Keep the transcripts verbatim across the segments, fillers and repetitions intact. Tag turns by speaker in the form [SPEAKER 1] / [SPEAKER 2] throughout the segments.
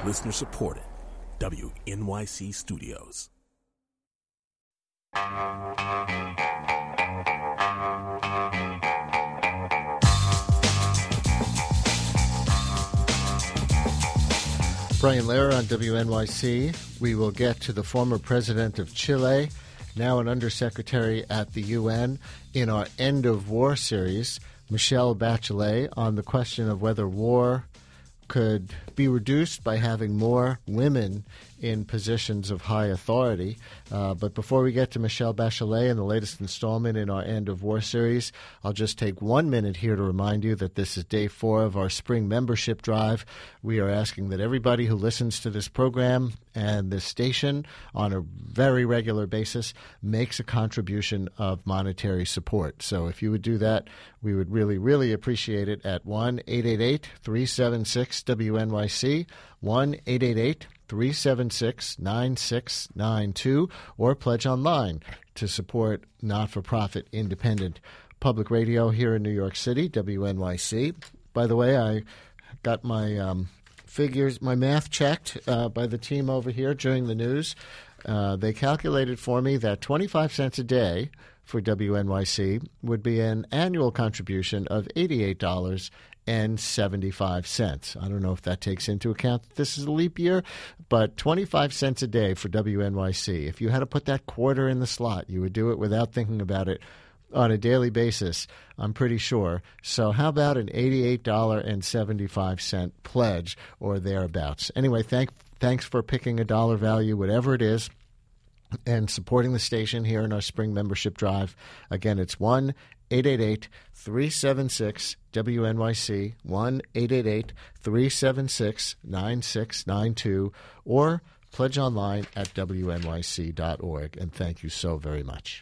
[SPEAKER 1] Listener supported. W N Y C Studios.
[SPEAKER 2] Brian Lehrer on W N Y C. We will get to the former president of Chile, now an undersecretary at the U N, in our End of War series, Michelle Bachelet, on the question of whether war could be reduced by having more women in positions of high authority. Uh, but before we get to Michelle Bachelet and the latest installment in our End of War series, I'll just take one minute here to remind you that this is day four of our spring membership drive. We are asking that everybody who listens to this program and this station on a very regular basis makes a contribution of monetary support. So if you would do that, we would really, really appreciate it at one eight eight eight, three seven six, W N Y C, one eight eight eight, three seven six, nine six nine two, or pledge online to support not-for-profit independent public radio here in New York City, W N Y C. By the way, I got my um, figures, my math checked uh, by the team over here during the news. Uh, they calculated for me that twenty-five cents a day for W N Y C would be an annual contribution of eighty-eight dollars and seventy-five cents. I don't know if that takes into account that this is a leap year, but twenty-five cents a day for W N Y C. If you had to put that quarter in the slot, you would do it without thinking about it on a daily basis, I'm pretty sure. So how about an eighty-eight dollars and seventy-five cents pledge or thereabouts? Anyway, thank, thanks for picking a dollar value, whatever it is, and supporting the station here in our spring membership drive. Again, it's one eight eight eight, three seven six, W N Y C, one eight eight eight, three seven six, nine six nine two, or pledge online at W N Y C dot org. And thank you so very much.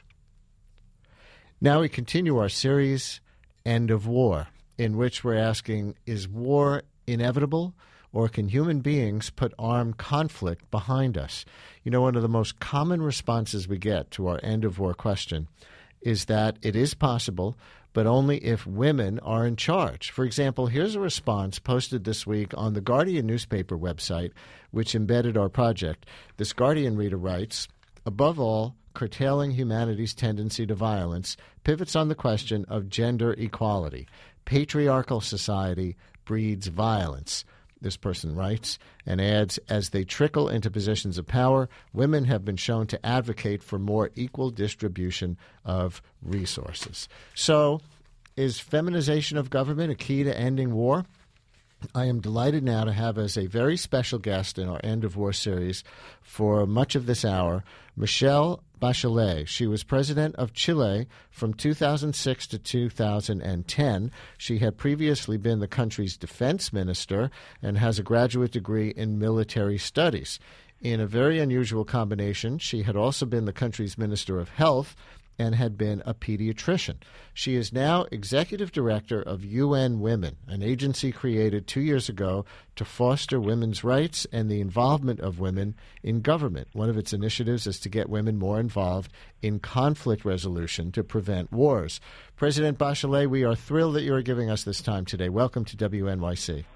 [SPEAKER 2] Now we continue our series, End of War, in which we're asking, is war inevitable, or can human beings put armed conflict behind us? You know, one of the most common responses we get to our End of War question is that it is possible, but only if women are in charge. For example, here's a response posted this week on the Guardian newspaper website, which embedded our project. This Guardian reader writes, above all, curtailing humanity's tendency to violence pivots on the question of gender equality. Patriarchal society breeds violence. This person writes and adds, as they trickle into positions of power, women have been shown to advocate for more equal distribution of resources. So, is feminization of government a key to ending war? I am delighted now to have as a very special guest in our End of War series for much of this hour, Michelle Bachelet. She was president of Chile from two thousand six to two thousand ten. She had previously been the country's defense minister and has a graduate degree in military studies. In a very unusual combination, she had also been the country's minister of health and had been a pediatrician. She is now executive director of U N Women, an agency created two years ago to foster women's rights and the involvement of women in government. One of its initiatives is to get women more involved in conflict resolution to prevent wars. President Bachelet, we are thrilled that you are giving us this time today. Welcome to W N Y C.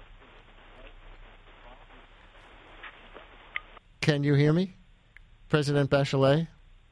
[SPEAKER 2] Can you hear me, President Bachelet?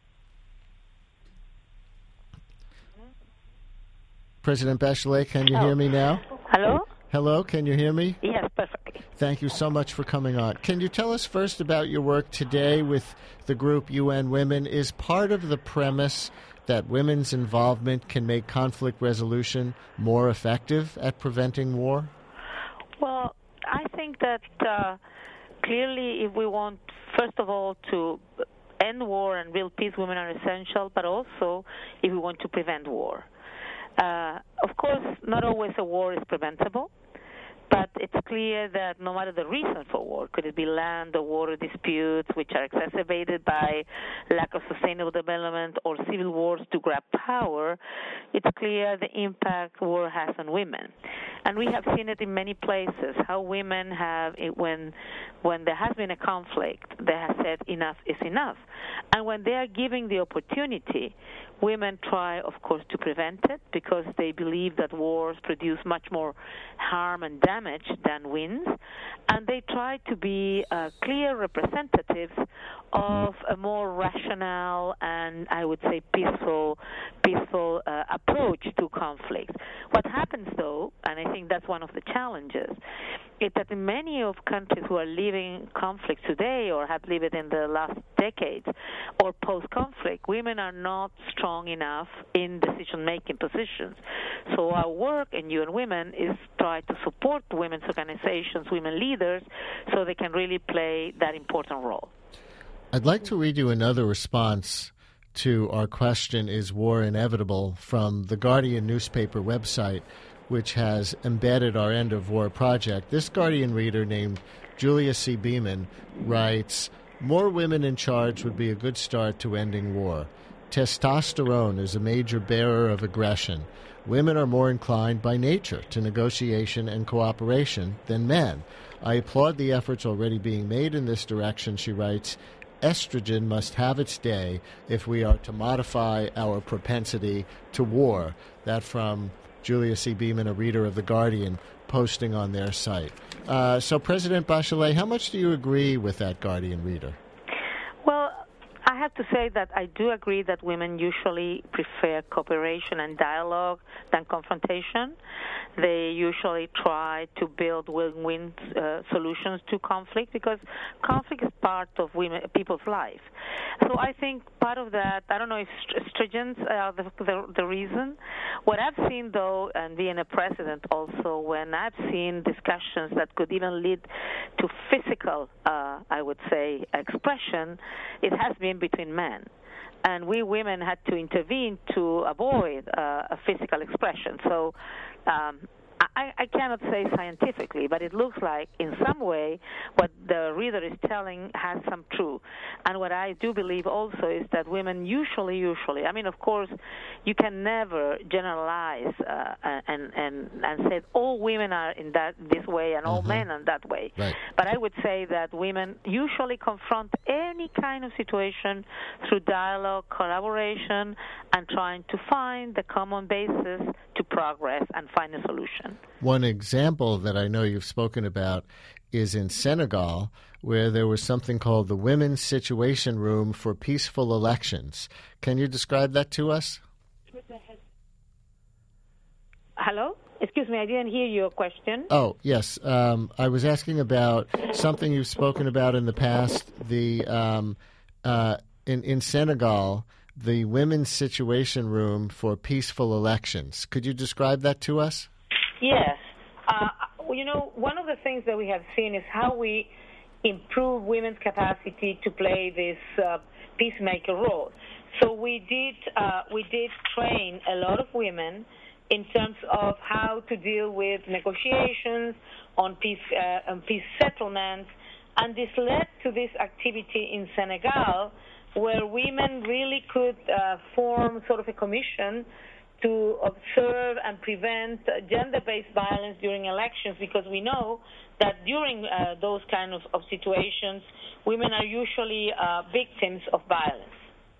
[SPEAKER 2] President Bachelet, can you
[SPEAKER 3] oh.
[SPEAKER 2] hear me now?
[SPEAKER 3] Hello?
[SPEAKER 2] Hello, can you hear me?
[SPEAKER 3] Yes, perfectly.
[SPEAKER 2] Thank you so much for coming on. Can you tell us first about your work today with the group U N Women? Is part of the premise that women's involvement can make conflict resolution more effective at preventing war?
[SPEAKER 3] Well, I think that uh, clearly if we want, first of all, to end war and build peace, women are essential, but also if we want to prevent war. Uh, of course, not always a war is preventable, but it's clear that no matter the reason for war, could it be land or water disputes which are exacerbated by lack of sustainable development or civil wars to grab power, it's clear the impact war has on women. And we have seen it in many places, how women have, when when there has been a conflict, they have said enough is enough. And when they are given the opportunity, women try, of course, to prevent it because they believe that wars produce much more harm and damage damage than wins, and they try to be uh, clear representatives of a more rational and, I would say, peaceful, peaceful uh, approach to conflict. What happens, though, and I think that's one of the challenges, is that in many of countries who are living conflict today or have lived it in the last decades or post-conflict, women are not strong enough in decision-making positions. So our work in U N Women is try to support women's organizations, women leaders, so they can really play that important role.
[SPEAKER 2] I'd like to read you another response to our question, is war inevitable, from the Guardian newspaper website, which has embedded our End of War project. This Guardian reader named Julia C. Beeman writes, more women in charge would be a good start to ending war. Testosterone is a major bearer of aggression. Women are more inclined by nature to negotiation and cooperation than men. I applaud the efforts already being made in this direction, she writes. Estrogen must have its day if we are to modify our propensity to war. That from Julia C. Beeman, a reader of The Guardian, posting on their site. Uh, so, President Bachelet, how much do you agree with that Guardian reader?
[SPEAKER 3] Well, I have to say that I do agree that women usually prefer cooperation and dialogue than confrontation. They usually try to build win-win uh, solutions to conflict because conflict is part of women, people's life. So I think part of that, I don't know if estrogens are the, the, the reason. What I've seen, though, and being a president also, when I've seen discussions that could even lead to physical, uh, I would say, expression, it has been between men. And we women had to intervene to avoid uh, a physical expression. So um, I, I cannot say scientifically, but it looks like in some way what the reader is telling has some truth. And what I do believe also is that women usually, usually, I mean, of course, you can never generalize uh, and, and, and say all women are in that this way and all mm-hmm. men are that way.
[SPEAKER 2] Right.
[SPEAKER 3] But I would say that women usually confront any kind of situation through dialogue, collaboration, and trying to find the common basis to progress and find a solution.
[SPEAKER 2] One example that I know you've spoken about is in Senegal, where there was something called the Women's Situation Room for Peaceful Elections. Can you describe that to us?
[SPEAKER 3] Hello? Excuse me, I didn't hear your question.
[SPEAKER 2] Oh, yes. Um, I was asking about something you've spoken about in the past, the um, uh, in, in Senegal, the Women's Situation Room for Peaceful Elections. Could you describe that to us?
[SPEAKER 3] Yes. Uh, you know, one of the things that we have seen is how we improve women's capacity to play this uh, peacemaker role. So we did uh, we did train a lot of women in terms of how to deal with negotiations on peace uh, on peace settlements, and this led to this activity in Senegal, where women really could uh, form sort of a commission to observe and prevent gender-based violence during elections, because we know that during uh, those kind of, of situations, women are usually uh, victims of violence.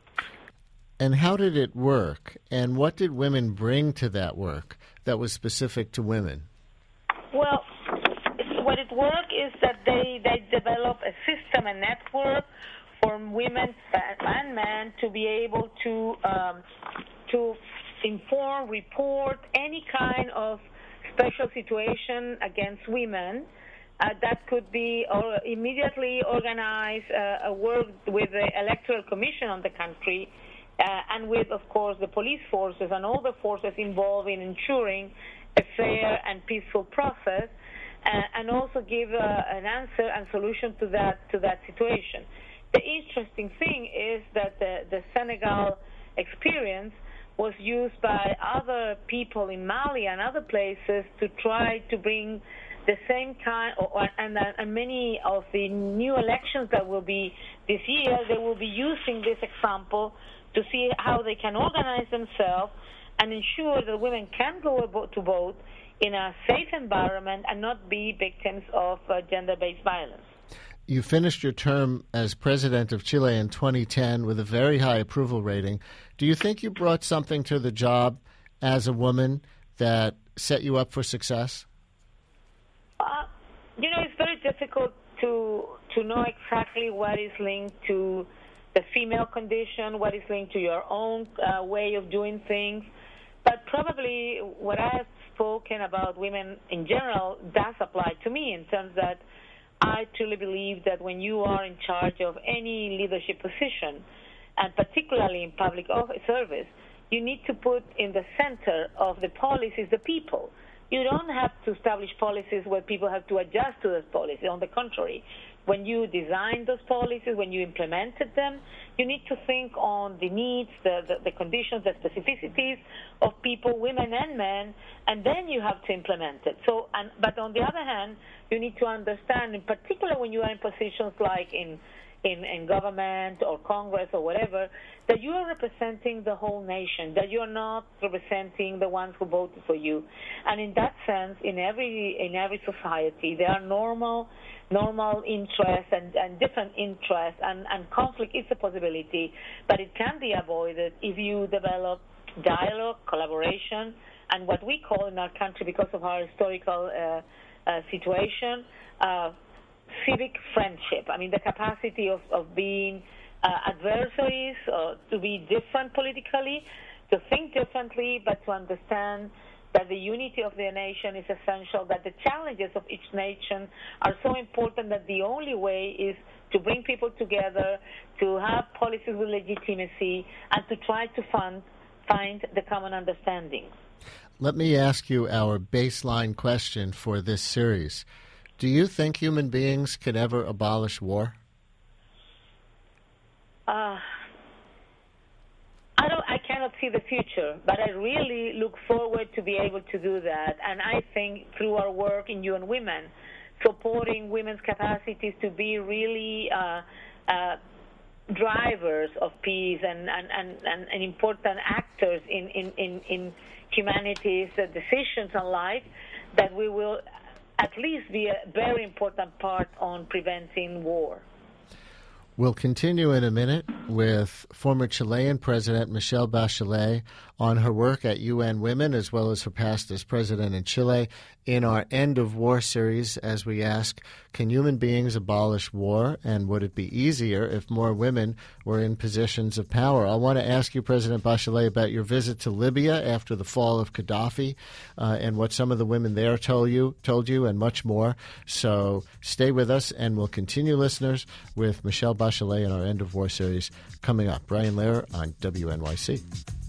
[SPEAKER 2] And how did it work? And what did women bring to that work that was specific to women?
[SPEAKER 3] Well, what it worked is that they, they developed a system, a network for women and men to be able to um, to inform, report any kind of special situation against women. Uh, that could be or immediately organize uh, a work with the Electoral Commission on the country uh, and with, of course, the police forces and all the forces involved in ensuring a fair and peaceful process, uh, and also give uh, an answer and solution to that to that situation. The interesting thing is that the, the Senegal experience was used by other people in Mali and other places to try to bring the same kind, or, and, and many of the new elections that will be this year, they will be using this example to see how they can organize themselves and ensure that women can go to vote in a safe environment and not be victims of uh, gender-based violence.
[SPEAKER 2] You finished your term as president of Chile in twenty ten with a very high approval rating. Do you think you brought something to the job as a woman that set you up for success?
[SPEAKER 3] you know, it's very difficult to to know exactly what is linked to the female condition, what is linked to your own uh, way of doing things. But probably what I have spoken about women in general does apply to me in terms that I truly believe that when you are in charge of any leadership position, and particularly in public service, you need to put in the center of the policies the people. You don't have to establish policies where people have to adjust to those policies. On the contrary, when you design those policies, when you implemented them, you need to think on the needs, the, the, the conditions, the specificities of people, women and men, and then you have to implement it. So, and, but on the other hand, you need to understand, in particular when you are in positions like in In, in government or Congress or whatever, that you are representing the whole nation, that you're not representing the ones who voted for you. And in that sense, in every in every society, there are normal normal interests and, and different interests, and, and conflict is a possibility, but it can be avoided if you develop dialogue, collaboration, and what we call in our country, because of our historical uh, uh, situation, uh, civic friendship. I mean, the capacity of, of being uh, adversaries, uh, to be different politically, to think differently, but to understand that the unity of the nation is essential, that the challenges of each nation are so important that the only way is to bring people together, to have policies with legitimacy, and to try to fund, find the common understanding.
[SPEAKER 2] Let me ask you our baseline question for this series. Do you think human beings can ever abolish war?
[SPEAKER 3] Uh, I don't. I cannot see the future, but I really look forward to be able to do that. And I think through our work in U N Women, supporting women's capacities to be really uh, uh, drivers of peace and, and, and, and, and important actors in, in, in, in humanity's uh, decisions on life, that we will at least be a very important part on preventing war.
[SPEAKER 2] We'll continue in a minute with former Chilean President Michelle Bachelet on her work at U N Women, as well as her past as president in Chile, in our End of War series, as we ask, can human beings abolish war, and would it be easier if more women were in positions of power? I want to ask you, President Bachelet, about your visit to Libya after the fall of Gaddafi, uh, and what some of the women there told you, told you, and much more. So stay with us, and we'll continue, listeners, with Michelle Bachelet in our End of War series coming up. Brian Lehrer on W N Y C.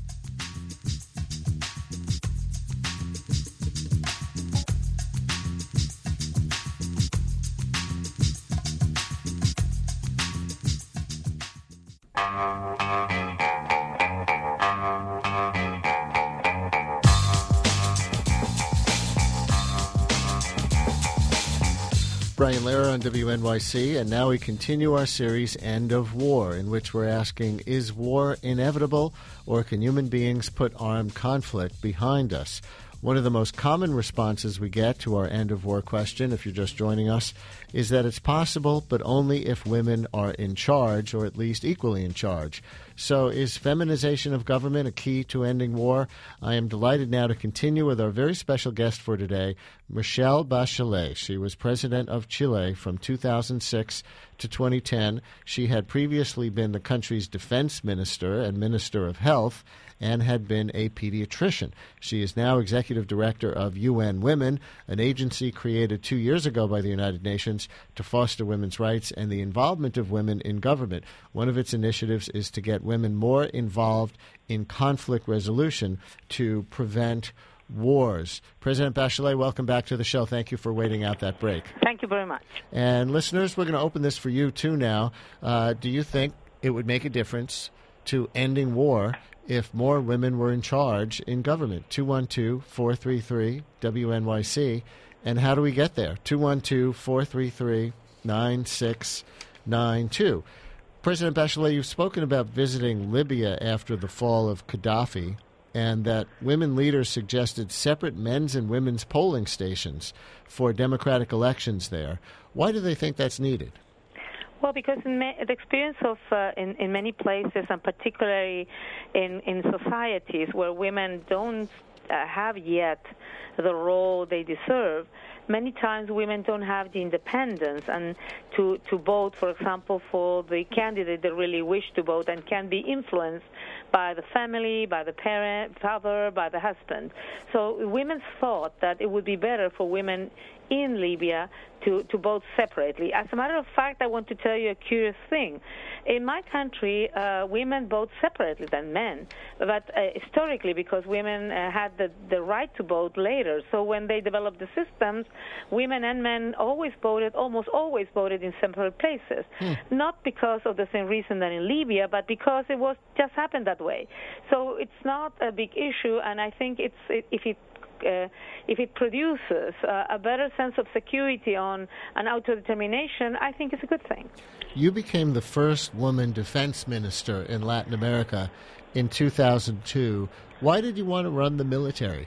[SPEAKER 2] Brian Lehrer on W N Y C, and now we continue our series End of War, in which we're asking, is war inevitable, or can human beings put armed conflict behind us? One of the most common responses we get to our End of War question, if you're just joining us, is that it's possible, but only if women are in charge, or at least equally in charge. So is feminization of government a key to ending war? I am delighted now to continue with our very special guest for today, Michelle Bachelet. She was president of Chile from two thousand six to twenty ten. She had previously been the country's defense minister and minister of health, and had been a pediatrician. She is now executive director of U N Women, an agency created two years ago by the United Nations to foster women's rights and the involvement of women in government. One of its initiatives is to get women more involved in conflict resolution to prevent wars. President Bachelet, welcome back to the show. Thank you for waiting out that break.
[SPEAKER 3] Thank you very much.
[SPEAKER 2] And listeners, we're going to open this for you too now. Uh, do you think it would make a difference to ending war if more women were in charge in government? two one two, four three three, W N Y C. And how do we get there? two one two, four three three, nine six nine two. President Bachelet, you've spoken about visiting Libya after the fall of Gaddafi, and that women leaders suggested separate men's and women's polling stations for democratic elections there. Why do they think that's needed?
[SPEAKER 3] Well, because in ma- the experience of uh, in, in many places, and particularly in, in societies where women don't uh, have yet the role they deserve. Many times women don't have the independence and to, to vote, for example, for the candidate they really wish to vote and can be influenced by the family, by the parent, father, by the husband. So women thought that it would be better for women in Libya to, to vote separately. As a matter of fact, I want to tell you a curious thing. In my country, uh, women vote separately than men, but uh, historically, because women uh, had the, the right to vote later. So when they developed the systems, women and men always voted, almost always voted in separate places. Hmm. Not because of the same reason that in Libya, but because it was just happened that way. So it's not a big issue, and I think it's it, if it Uh, if it produces uh, a better sense of security on an autodetermination, I think it's a good thing.
[SPEAKER 2] You became the first woman defense minister in Latin America in two thousand two. Why did you want to run the military?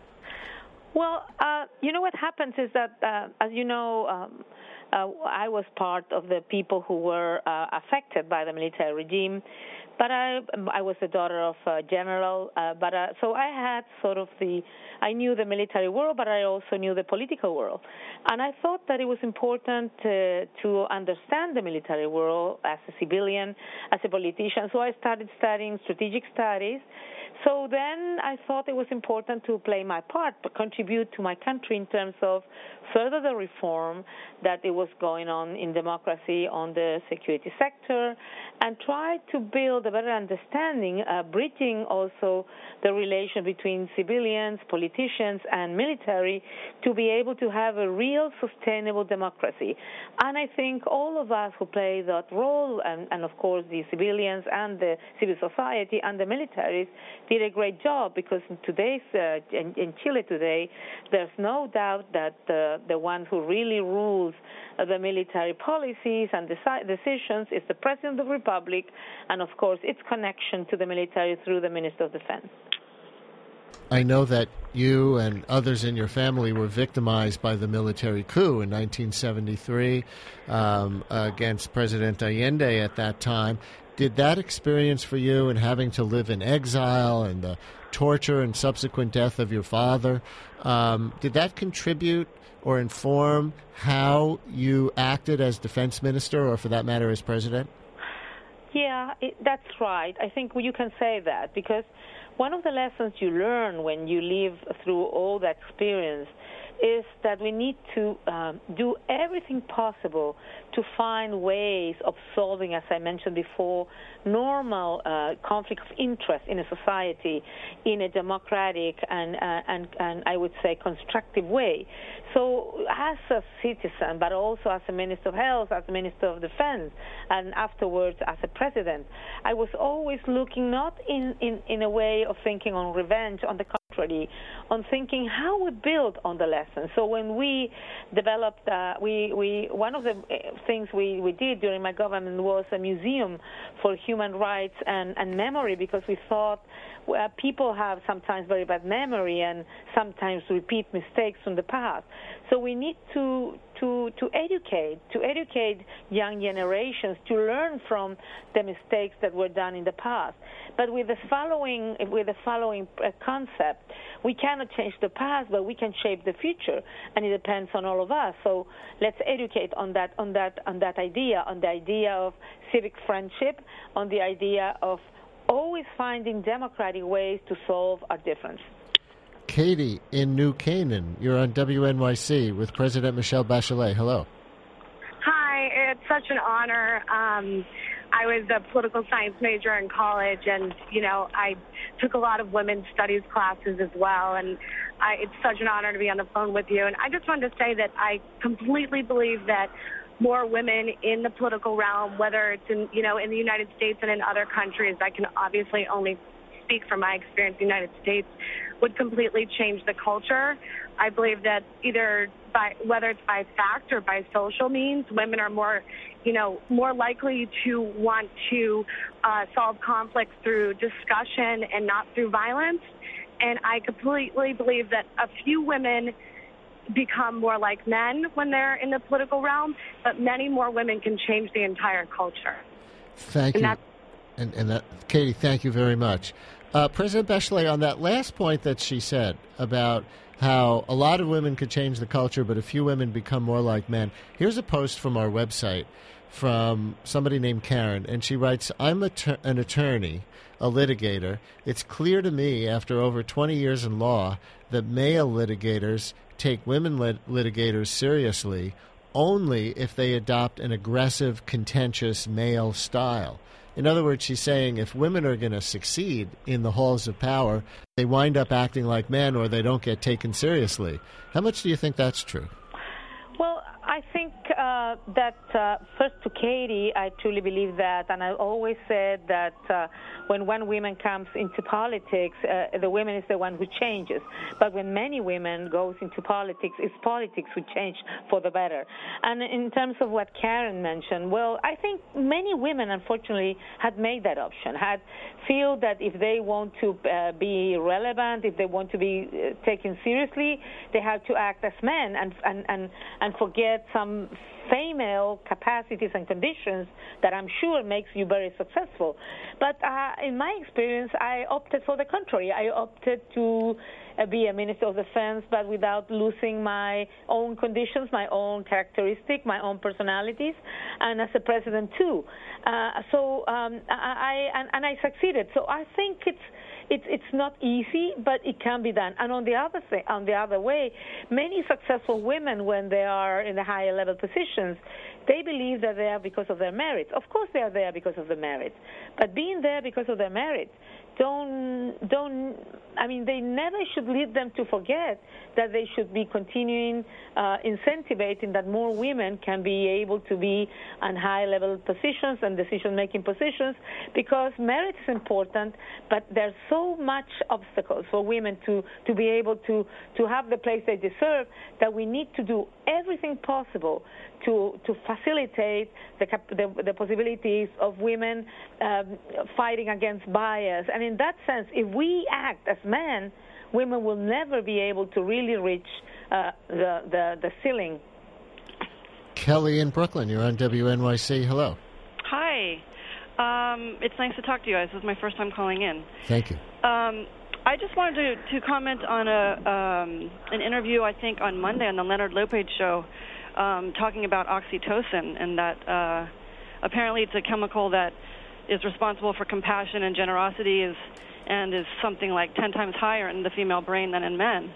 [SPEAKER 3] Well, uh, you know what happens is that, uh, as you know, um, uh, I was part of the people who were uh, affected by the military regime. But I, I was the daughter of a general, uh, but uh, so I had sort of the, I knew the military world, but I also knew the political world. And I thought that it was important uh, to understand the military world as a civilian, as a politician. So I started studying strategic studies. So then I thought it was important to play my part, but contribute to my country in terms of further the reform that it was going on in democracy on the security sector, and try to build a better understanding, uh, bridging also the relation between civilians, politicians, and military to be able to have a real sustainable democracy. And I think all of us who play that role, and, and of course the civilians and the civil society and the militaries, did a great job, because in today's uh, in, in Chile today, there's no doubt that uh, the one who really rules uh, the military policies and deci- decisions is the President of the Republic, and of course its connection to the military through the Minister of Defense.
[SPEAKER 2] I know that you and others in your family were victimized by the military coup in nineteen seventy-three um, against President Allende at that time. Did that experience for you, and having to live in exile and the torture and subsequent death of your father, um, did that contribute or inform how you acted as defense minister, or for that matter as president?
[SPEAKER 3] Yeah, it, that's right. I think you can say that, because one of the lessons you learn when you live through all that experience is that we need to um, do everything possible to find ways of solving, as I mentioned before, normal uh, conflict of interest in a society in a democratic and, uh, and, and I would say constructive way. So as a citizen, but also as a Minister of Health, as a Minister of Defense, and afterwards as a president, I was always looking not in, in, in a way of thinking on revenge, on the contrary, on thinking how we build on the lessons. So when we developed, uh, we, we one of the things we, we did during my government was a museum for human rights and, and memory, because we thought well, people have sometimes very bad memory and sometimes repeat mistakes from the past. So we need to to to educate, to educate young generations to learn from the mistakes that were done in the past. But with the following with the following concept, we cannot change the past, but we can shape the future, and it depends on all of us. So let's educate on that on that on that idea, on the idea of civic friendship, on the idea of always finding democratic ways to solve our difference.
[SPEAKER 2] Katie in New Canaan, you're on W N Y C with President Michelle Bachelet. Hello.
[SPEAKER 4] Hi, it's such an honor. Um, I was a political science major in college, and, you know, I took a lot of women's studies classes as well, and I, it's such an honor to be on the phone with you. And I just wanted to say that I completely believe that more women in the political realm, whether it's in, you know, in the United States and in other countries, I can obviously only speak from my experience in the United States, would completely change the culture. I believe that either by, whether it's by fact or by social means, women are more, you know, more likely to want to uh, solve conflicts through discussion and not through violence. And I completely believe that a few women become more like men when they're in the political realm, but many more women can change the entire culture.
[SPEAKER 2] Thank
[SPEAKER 4] and
[SPEAKER 2] you. And, and that, Katie, thank you very much. Uh, President Bachelet, on that last point that she said about how a lot of women could change the culture, but a few women become more like men, here's a post from our website from somebody named Karen, and she writes, I'm a ter- an attorney, a litigator. It's clear to me after over twenty years in law that male litigators take women lit- litigators seriously only if they adopt an aggressive, contentious male style. In other words, she's saying if women are going to succeed in the halls of power, they wind up acting like men or they don't get taken seriously. How much do you think that's true?
[SPEAKER 3] Well, I think uh, that, uh, first to Katie, I truly believe that, and I always said that uh, when one woman comes into politics, uh, the woman is the one who changes. But when many women goes into politics, it's politics who change for the better. And in terms of what Karen mentioned, well, I think many women, unfortunately, had made that option, had feel that if they want to uh, be relevant, if they want to be uh, taken seriously, they have to act as men and and and, and forget some female capacities and conditions that I'm sure makes you very successful. But uh, in my experience, I opted for the contrary. I opted to uh, be a Minister of Defense, but without losing my own conditions, my own characteristics, my own personalities, and as a president too. Uh, so um, I, I and, and I succeeded. So I think it's It's it's not easy, but it can be done. And on the other thing, on the other way, many successful women, when they are in the higher level positions, they believe that they are because of their merit. Of course, they are there because of the merit, but being there because of their merit, don't don't. I mean, they never should lead them to forget that they should be continuing uh, incentivizing that more women can be able to be on high-level positions and decision-making positions, because merit is important, but there's so much obstacles for women to, to be able to, to have the place they deserve that we need to do everything possible to to facilitate the the, the possibilities of women um, fighting against bias. And in that sense, if we act as men, women will never be able to really reach uh, the, the the ceiling.
[SPEAKER 2] Kelly in Brooklyn, you're on W N Y C. Hello.
[SPEAKER 5] Hi. Um, it's nice to talk to you guys. This is my first time calling in.
[SPEAKER 2] Thank you.
[SPEAKER 5] Um, I just wanted to, to comment on a um, an interview, I think, on Monday on the Leonard Lopez show, um, talking about oxytocin, and that uh, apparently it's a chemical that is responsible for compassion and generosity, is and is something like ten times higher in the female brain than in men.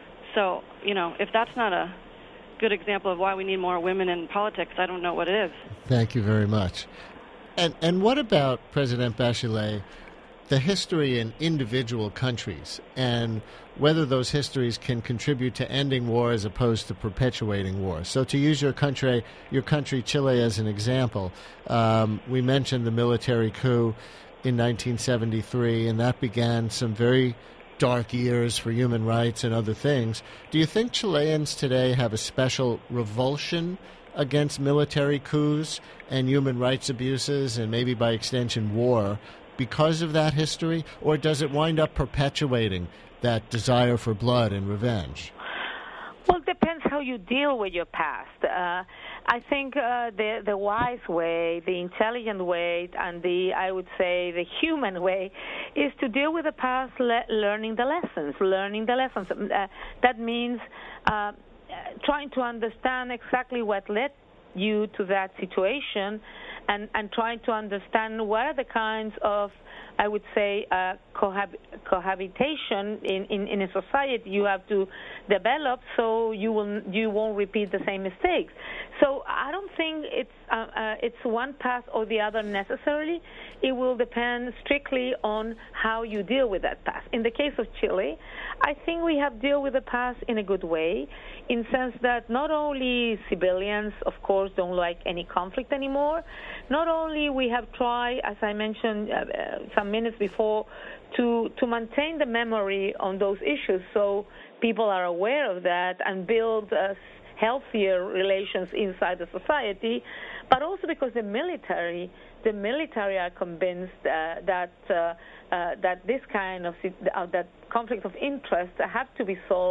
[SPEAKER 5] So, you know, if that's not a good example of why we need more women in politics, I don't know what it is.
[SPEAKER 2] Thank you very much. And and what about, President Bachelet, the history in individual countries and whether those histories can contribute to ending war as opposed to perpetuating war? So to use your country, your country Chile as an example, um, we mentioned the military coup in nineteen seventy-three, and that began some very dark years for human rights and other things. Do you think Chileans today have a special revulsion against military coups and human rights abuses and maybe by extension war because of that history, or does it wind up perpetuating that desire for blood and revenge?
[SPEAKER 3] Well, it depends how you deal with your past. Uh, I think uh, the the wise way, the intelligent way, and the, I would say, the human way is to deal with the past, le- learning the lessons, learning the lessons. Uh, that means uh, trying to understand exactly what led you to that situation, and, and trying to understand what are the kinds of, I would say, uh, cohab- cohabitation in, in, in a society you have to develop so you will you won't repeat the same mistakes. So I don't think it's uh, uh, it's one path or the other necessarily. It will depend strictly on how you deal with that past. In the case of Chile, I think we have dealt with the past in a good way, in the sense that not only civilians, of course, don't like any conflict anymore. Not only we have tried, as I mentioned uh, uh, some minutes before, to to maintain the memory on those issues so people are aware of that and build uh, healthier relations inside the society, but also because the military, the military are convinced uh, that uh, uh, that this kind of uh, that conflict of interest have to be solved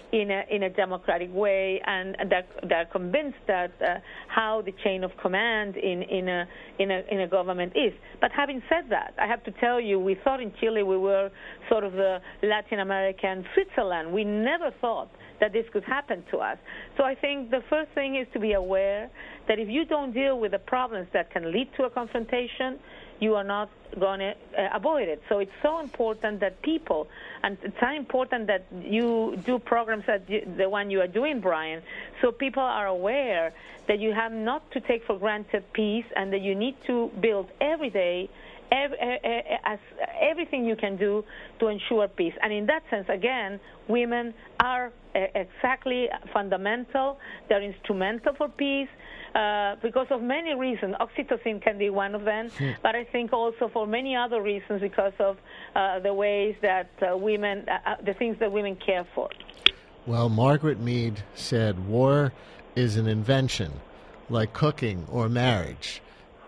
[SPEAKER 3] in a in a democratic way, and they're, they're convinced that uh, how the chain of command in in a in a in a government is. But having said that, I have to tell you, we thought in Chile we were sort of the Latin American Switzerland. We never thought that this could happen to us. So I think the first thing is to be aware that if you don't deal with the problems that can lead to a confrontation, you are not going to uh, avoid it. So it's so important that people, and it's so important that you do programs like the one you are doing, Brian, so people are aware that you have not to take for granted peace and that you need to build every day Every, as everything you can do to ensure peace. And in that sense, again, women are exactly fundamental. They're instrumental for peace uh, because of many reasons. Oxytocin can be one of them, hmm. but I think also for many other reasons because of uh, the ways that uh, women, uh, the things that women care for.
[SPEAKER 2] Well, Margaret Mead said war is an invention, like cooking or marriage,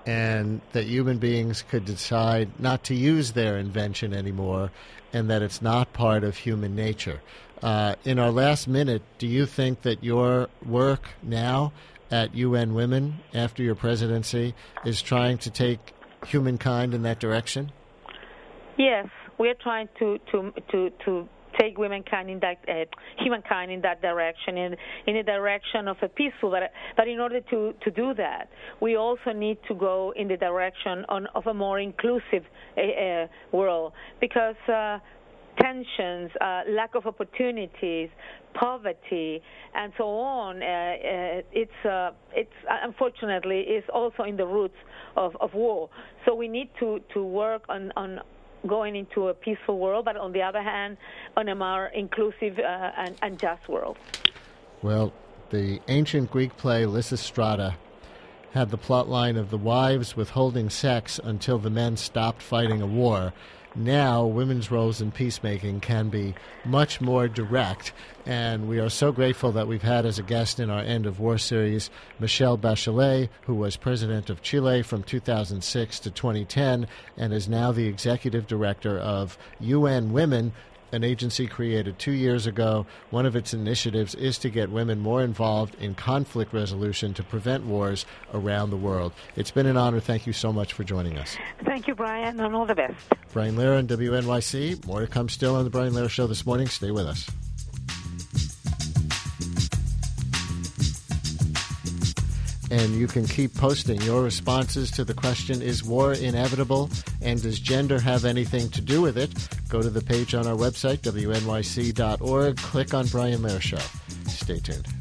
[SPEAKER 2] and that human beings could decide not to use their invention anymore, and that it's not part of human nature. Uh, in our last minute, do you think that your work now at U N Women, after your presidency, is trying to take humankind in that direction?
[SPEAKER 3] Yes, we're trying to to to, to take womankind in that uh, humankind in that direction, in in a direction of a peaceful. But, but in order to, to do that, we also need to go in the direction on, of a more inclusive uh, uh, world, because uh, tensions, uh, lack of opportunities, poverty, and so on. Uh, uh, it's uh, it's uh, unfortunately is also in the roots of, of war. So we need to, to work on on. going into a peaceful world, but on the other hand, on a more inclusive uh, and, and just world.
[SPEAKER 2] Well, the ancient Greek play Lysistrata had the plot line of the wives withholding sex until the men stopped fighting a war. Now, women's roles in peacemaking can be much more direct, and we are so grateful that we've had as a guest in our End of War series Michelle Bachelet, who was president of Chile from two thousand six to twenty ten and is now the executive director of U N Women, an agency created two years ago. One of its initiatives is to get women more involved in conflict resolution to prevent wars around the world. It's been an honor. Thank you so much for joining us.
[SPEAKER 3] Thank you, Brian, and all the best.
[SPEAKER 2] Brian Lehrer on W N Y C. More to come still on the Brian Lehrer Show this morning. Stay with us. And you can keep posting your responses to the question, is war inevitable? And does gender have anything to do with it? Go to the page on our website, W N Y C dot org. Click on Brian Lehrer Show. Stay tuned.